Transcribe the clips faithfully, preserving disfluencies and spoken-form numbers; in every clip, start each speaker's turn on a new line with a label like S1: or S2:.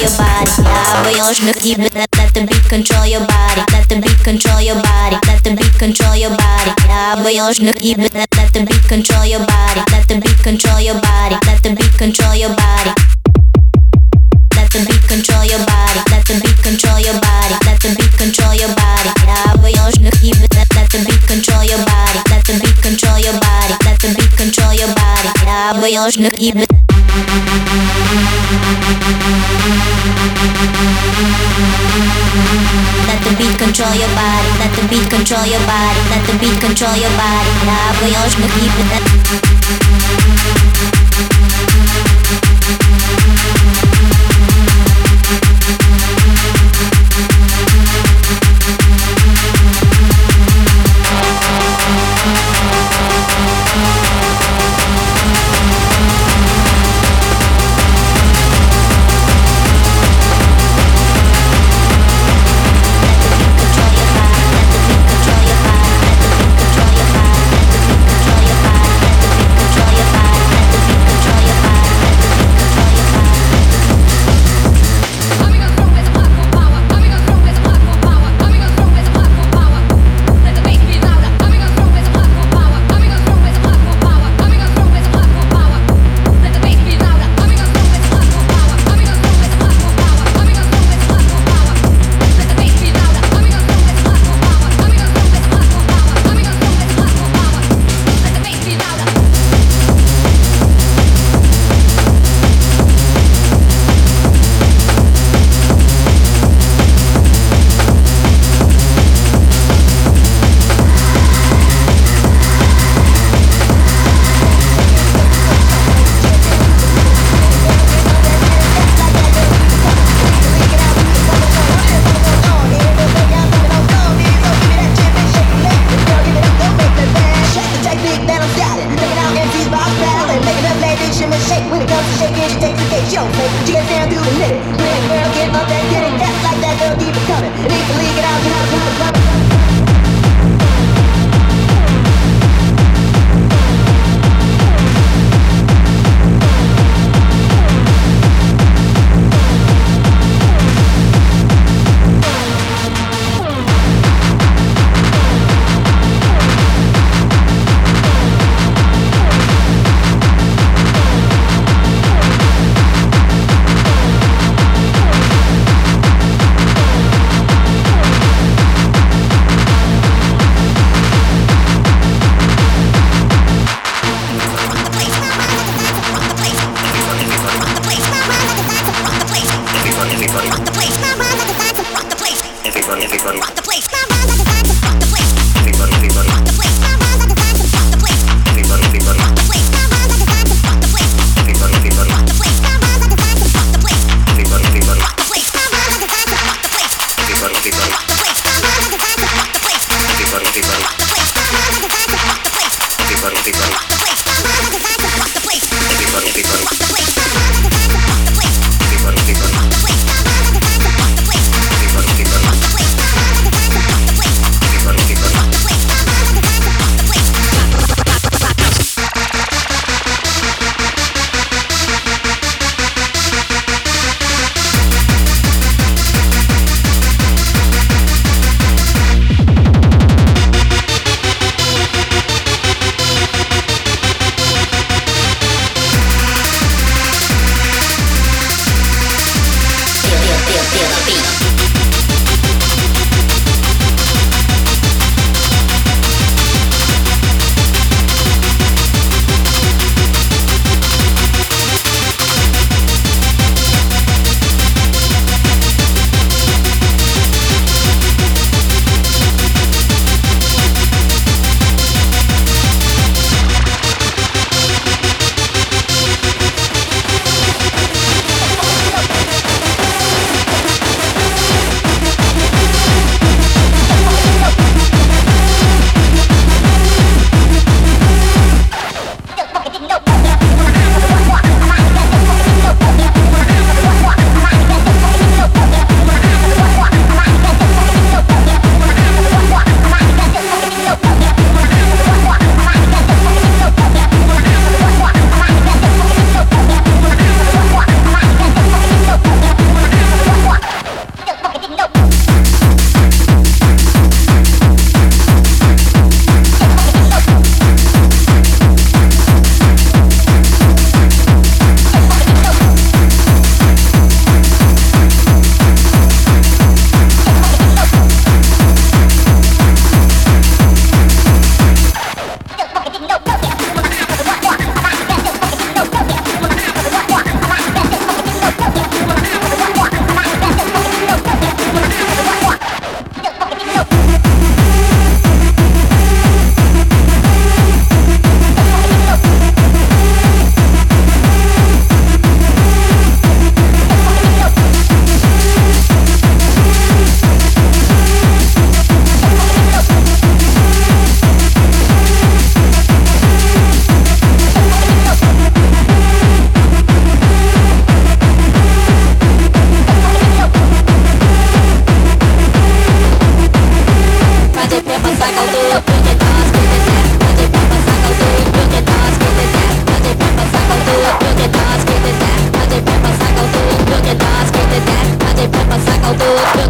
S1: your body. Я боюсь, что тебе let the beat control your body. Let the beat control your body. Let the beat control your body. Я боюсь, что тебе let the beat control your body. Let the beat control your body. Let the beat control your body. Let the beat control your body. Let the beat control your body. Let the beat control your body. Я боюсь, что тебе let the beat control your body. Let the beat control your body. Let the beat control your body. Я боюсь, что тебе Let the beat control your body. Let the beat control your body. Let the beat control your body. Я боюсь, что тебе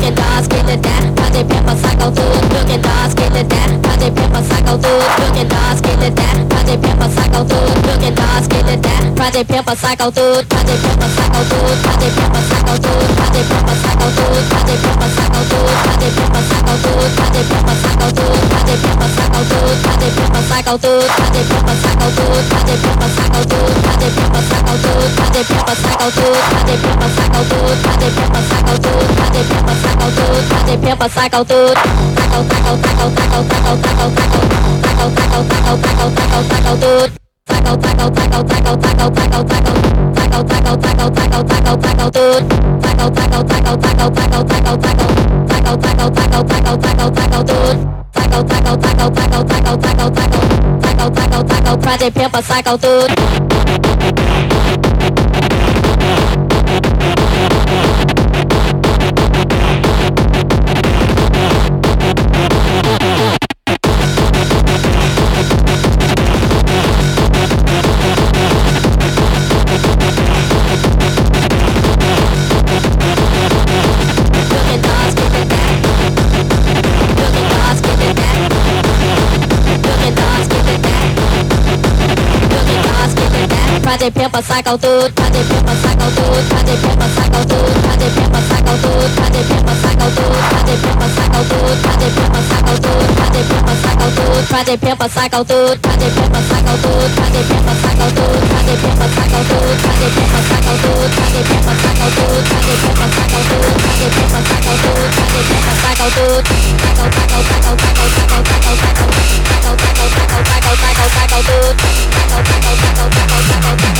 S1: Look at us, get it down, fazer pimpa, saca o tudo. Look at us, get it down, fazer pimpa, saca o tudo. Look at us, get it down, fazer pimpa, saca o tudo. Look at us, get it down, fazer pimpa, saca o tudo. Fazer pimpa, saca o tudo. Fazer pimpa, saca o tudo. Fazer pimpa, saca o tudo. Fazer pimpa, saca o tudo. Fazer pimpa, saca o tudo. Fazer pimpa, saca o tudo. Fazer pimpa, saca o tudo. Fazer pimpa, saca o tudo. Fazer pimpa, saca o tudo. Fazer pimpa, saca o tudo. Fazer pimpa, saca o tudo. Fazer pimpa, saca o tudo. Fazer pimpa, saca o tudo. Fazer pimpa, saca o tudo. Fazer pimpa, saca o tudo. Fazer pimpa, saca o tudo. Taca o taca o taca o taca o taca o taca o taca o taca o taca o taca o taca o taca o taca o tudo. Taca o taca o taca o taca o taca o taca o taca o taca o taca o taca o taca o taca o taca o tudo. Taca o taca o taca o taca o taca o taca o taca o taca o taca o taca o taca o taca o taca o tudo. Taca o taca o taca o taca o taca o taca o taca o taca o taca o taca o fazer pimpa, saca o tudo. Fazer pimpa, saca o tudo. Fazer pimpa, saca o tudo. Fazer pimpa, saca o tudo. Fazer pimpa, saca o tudo. Fazer pimpa, saca o tudo. Fazer pimpa, saca o tudo. Fazer pimpa, saca o tudo. Fazer pimpa, saca o tudo. Fazer pimpa, saca o tudo. Fazer pimpa, saca o tudo. Fazer pimpa, saca o tudo. Fazer pimpa, saca o tudo. Fazer pimpa, saca o tudo. Fazer pimpa, saca o tudo. Fazer pimpa, saca o tudo. Fazer pimpa, saca o tudo. Fazer pimpa, saca o tudo. Taca o taca o taca o taca o taca o taca o taca o taca o taca o taca o taca o taca o taca o tudo. Taca o taca o taca o taca o taca o taca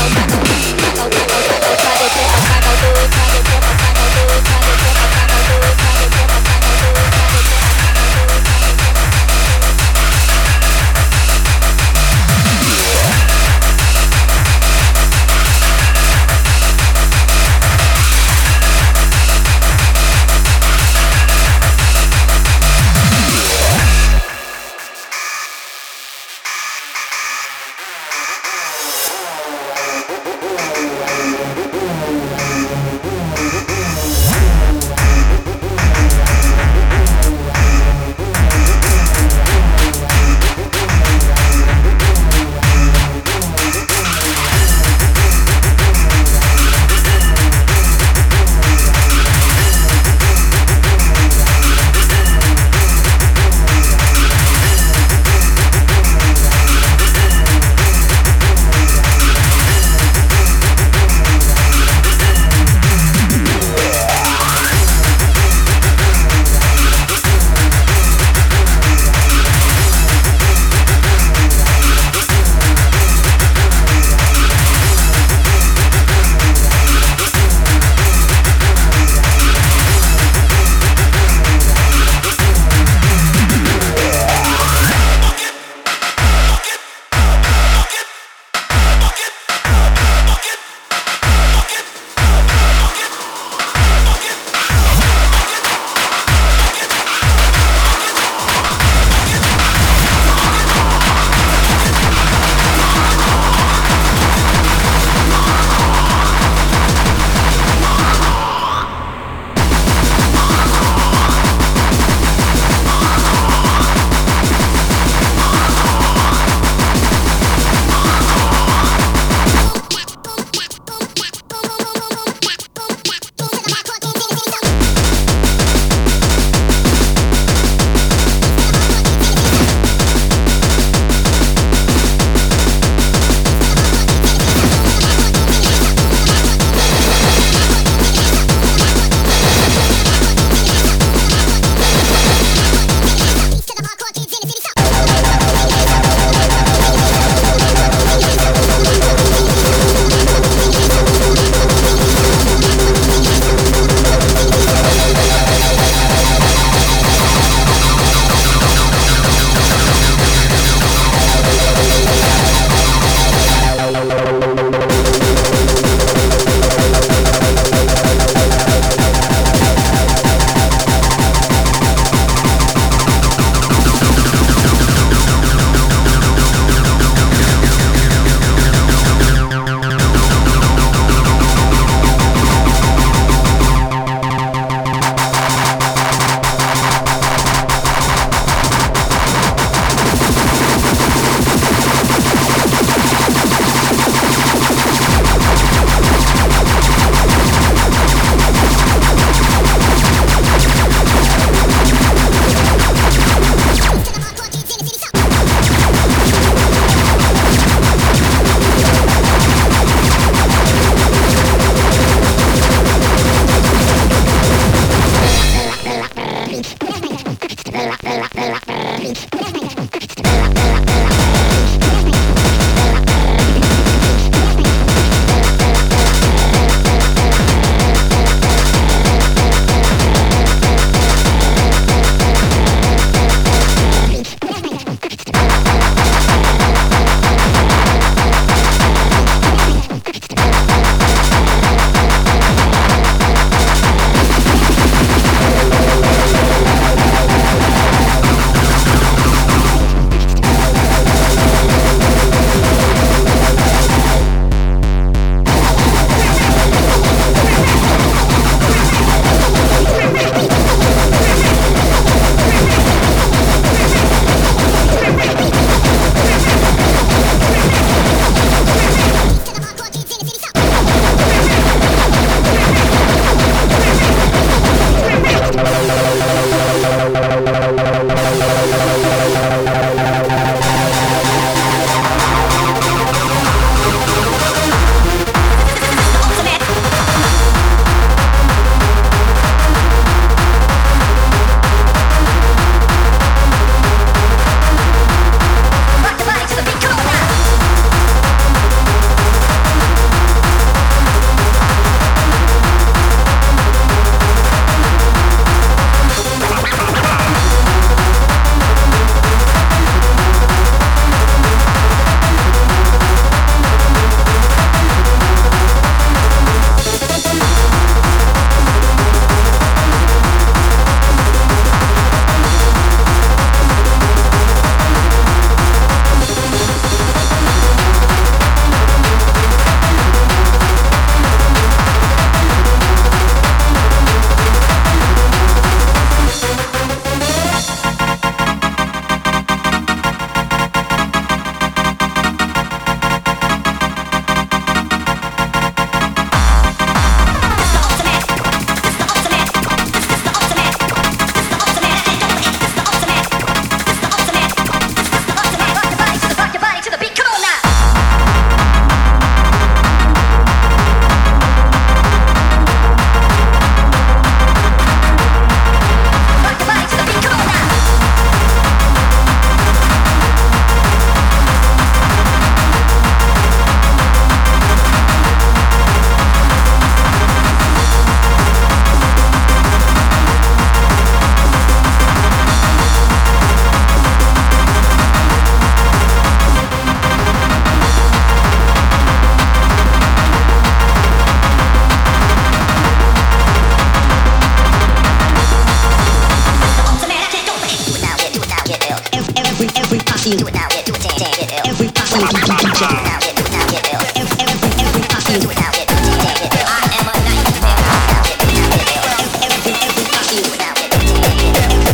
S2: fucking do it now, yeah, do it, yeah, yeah, yeah. Every fucking D J now, yeah, do it now, yeah, yeah. Every every every fucking do it now, yeah, do it, yeah, yeah, yeah. I am a nightmare now, yeah, do it now, yeah, yeah. Every every fucking do it now, yeah, do it, yeah, yeah, yeah.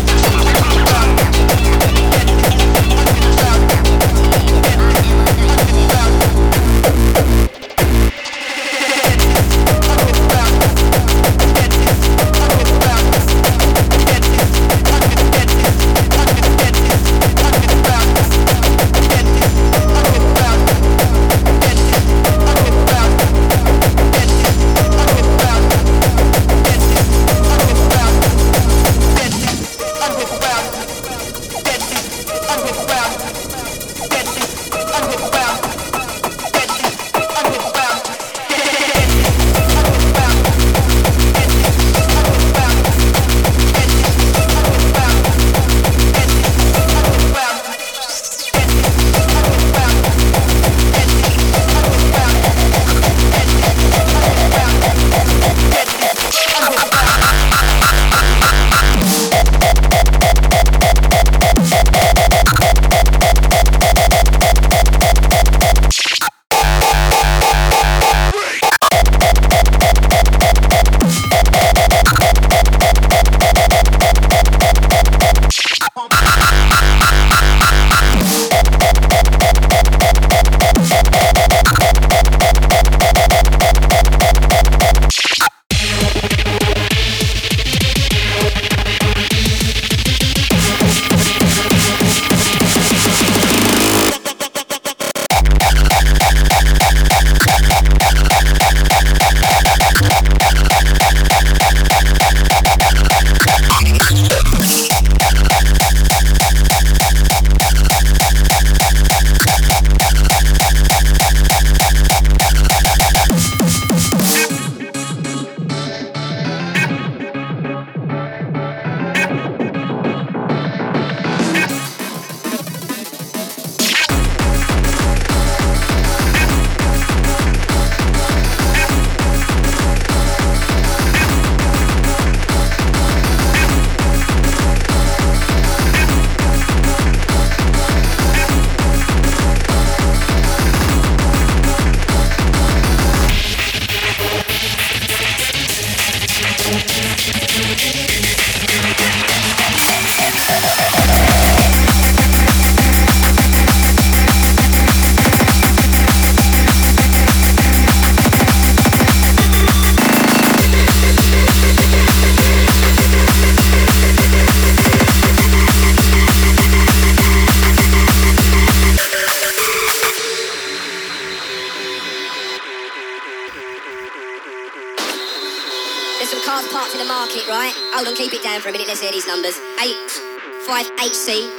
S3: Hold on, keep it down for a minute, let's hear these numbers. eight five H C,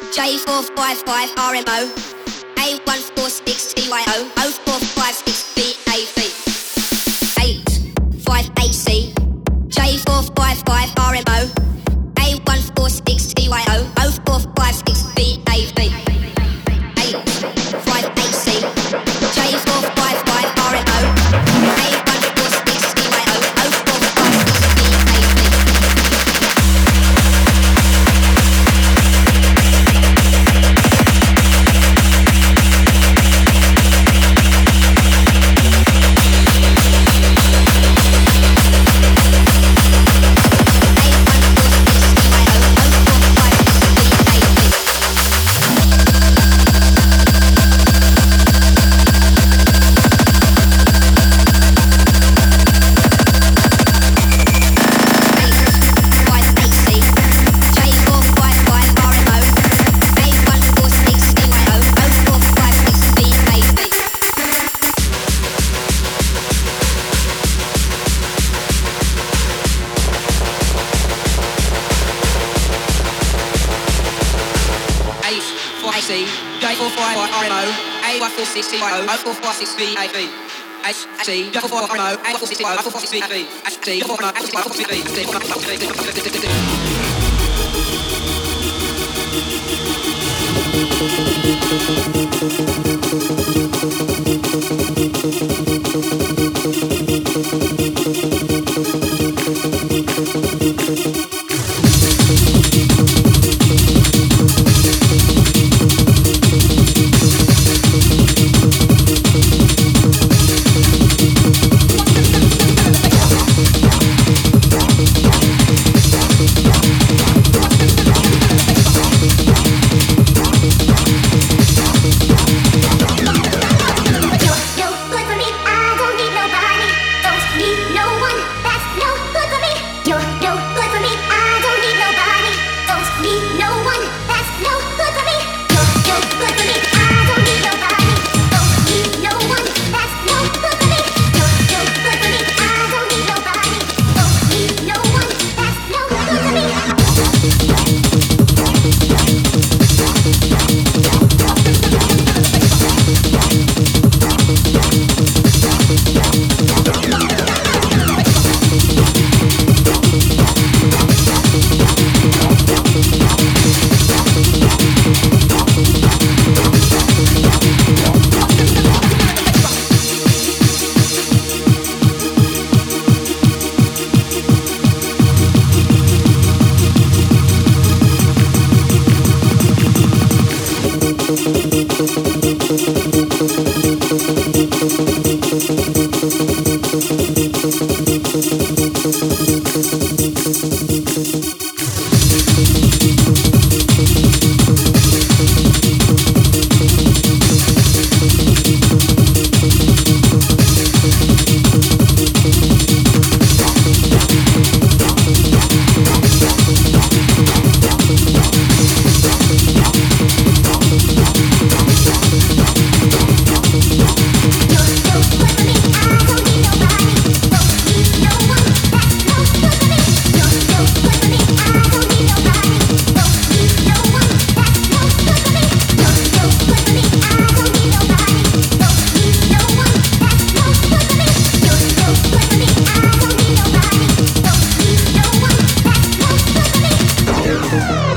S3: J four five five R M O, A one four six T Y O, oh four five six B A V. eight five H C, J four five five R M O, A one four six T Y O, oh four five six B A V. eight five H C, J four five five R M O, A one four six T Y O, oh four five six B A V. J four five five R M O, A one four six T Y O, oh four five six B A V. H C, J four five R M O, A one four six T Y O, oh four five six B A V. H C, J four five R M O, A one four six T Y O, oh four five six B A V.
S2: Thank you.